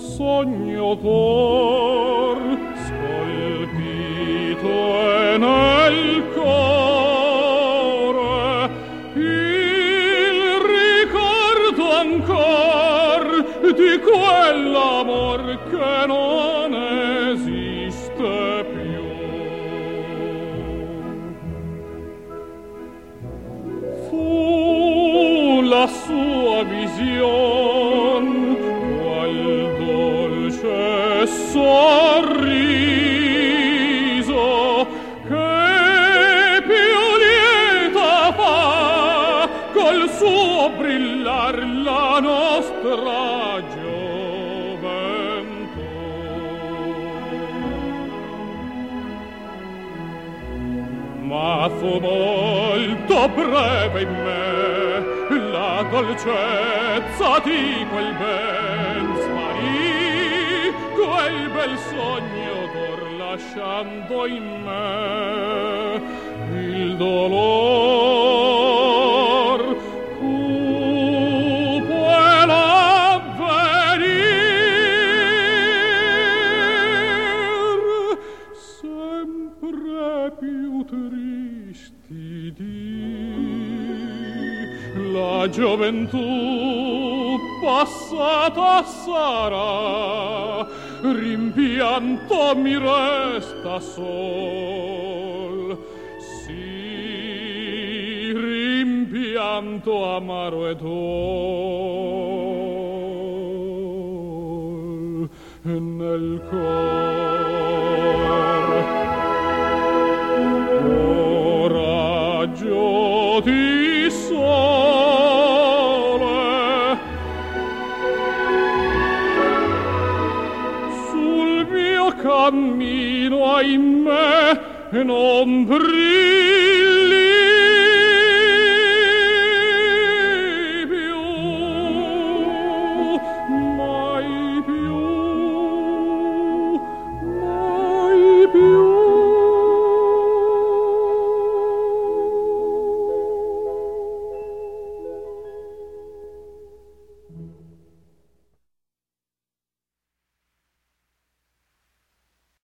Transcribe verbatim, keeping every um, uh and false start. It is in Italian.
sogno d'or scolpito è nel cuore, il ricordo ancor di quell'amor che non esiste più. Fu la sua vision qual dolce sorriso che più lieta fa col suo brillar la nostra gioventù. Ma fu molto breve in me la dolcezza di quel ben smarrì, quel bel sogno d'or lasciando in me il dolor cupo e l'avvenir sempre più tristi di la gioventù passata sarà, rimpianto mi resta sol, sì, rimpianto amaro e dol nel cor. Coraggio di sole sul mio cammino, ahimè, non brilla